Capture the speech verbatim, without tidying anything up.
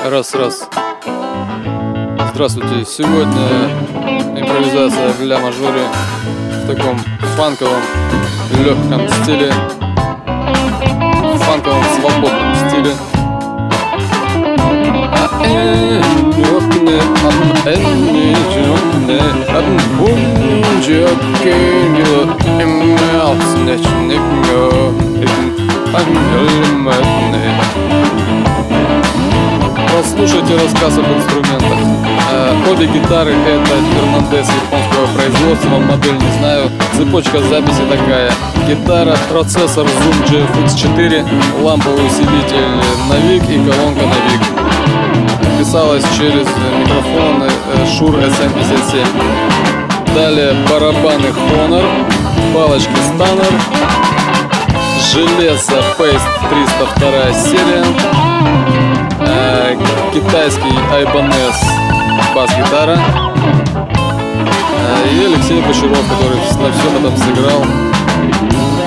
Раз, раз. Здравствуйте. Сегодня импровизация в ля-мажоре в таком фанковом, легком стиле, фанковом, свободном стиле. Послушайте рассказ об инструментах. Обе гитары — это Фернандес японского производства, модель не знаю. Цепочка записи такая: гитара, процессор Zoom джи эф икс четыре, ламповый усилитель Навик и колонка Навик. Писалась через микрофоны Shure эс эм пятьдесят семь. Далее барабаны Honor, палочки Stanner, железо Paste триста вторая серия, э, китайский Ibanez бас-гитара, э, и Алексей Бочаров, который на всем этом сыграл.